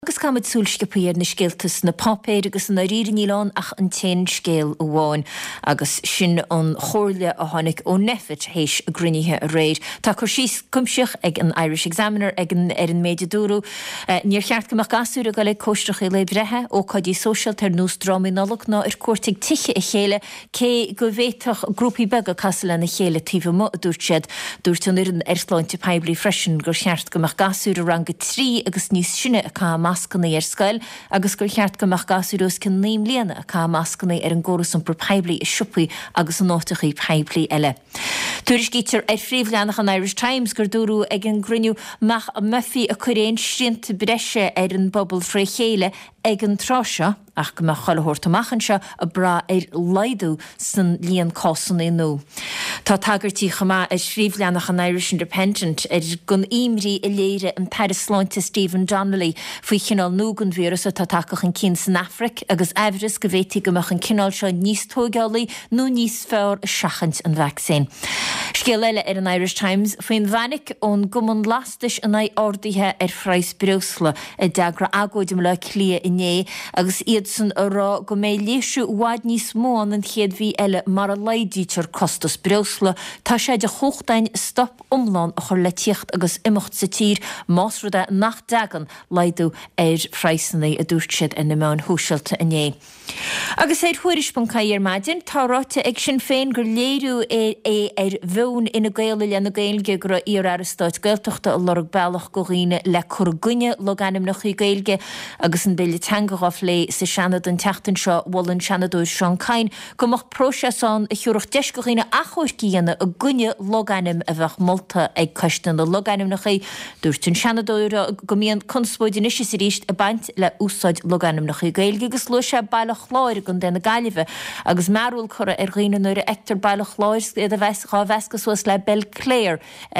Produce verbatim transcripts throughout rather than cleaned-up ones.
Agus camid súlsce péir na scéaltas na popéir agus na rírinníán ach an téin scéal bháin agus sin an chóirle a tháinig ó nefit héis a grinithe a réir. Tá chuir síos cumseach ag an Irish Examiner ag an ar an méideadúrú. Níor cheart goach gasúr a go le cóisteach i le brethe ó codí social tar nús drominolog ná ar cuairteag tiche i chéile cé go bhéiteach grúpaí bega casala na chéile tíomh mo a dúirt siad dúirt an ar an airslainte peibli freisin gur cheart goach gasúr a ranga trí agus níos sinne a cá mascanna ar scail agus gur cheart goach gasúrós cin níim léana a cá mascanna ar an ggóras an peibli i siúpaí agus an átachaí peibli eile. Tuairis gítear ar phríomhleannach an Irish Times gur dúrú ag an griniú meach a mufií a chuiréon srianta breise ar an bobbal fré chéile ag an tráseo ach go meach cholathirt amachchan seo a bra ar leidú san líon cásanna nó. Tá tagartí chamá ar phríomhleannach an Irish Independent ar gon imrí i léire an Paris-sláinte Stephen Donnelly faoi cinál nógan vírus a tá takeach an cín san Afric agus eibhris go bhhétí goach an cinál seo níos tógálaí nó níos fearr a seachant an vaccín. Scéal eile ar an Irish Times faoin bhainic ón gomon lastais an é ordaithe ar phrais breusla i deagra agóidim le clia inné agus iad san ará go mé léisiú bháid níos mó an chéad bhí eile mar a leidítear costas breusla tá sé de chóchtainn stop umlán a chur le tíocht agus imimecht sa tír más ruda nach dagan leidú ar phreisanna a dúirt siad in na meán húisialta inné. Agus éir thuirispan caiir maidin táráte ag sin féin gur léirú é é ar bhún ina gaile le na gailge gur ar aristáid gailteachta a lorg bailach go riine le churgunne loganim nach í gailge agus an béile teangaráf le sa seanad an teachtain seo bhil an seanadúir Seán Cain gomach próseán a thiúrach deis go riine achóir cíanana a gunne loganim a bheith molta ag costan na loganim nach í dúirt an seanadúir go mííon conspóidin is sé ríist a baint le úsáid loganim nach í gailge agus lu sé bailach láir gon denna gaiileh agus marúil chura ar riine nuair a ectar bailach láir a bheits chá bheiscas was le Bell Clare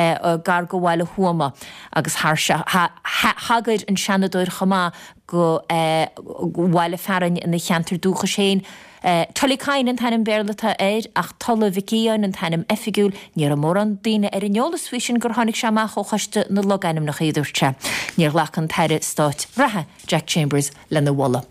gar go bhile huama agus hagaid an seanadúir chamá go bhile fearan in na cheantar dúcha séin. Tolicáin an tanim beirlata éir ach tola vicíán an tanim efigúil níor mór an daine ar an neolalas fhisin gur tháinig seamach ó chaiste na loganim nach idirte. Níor lech an teire stáit rathe Jack Chambers le na walla.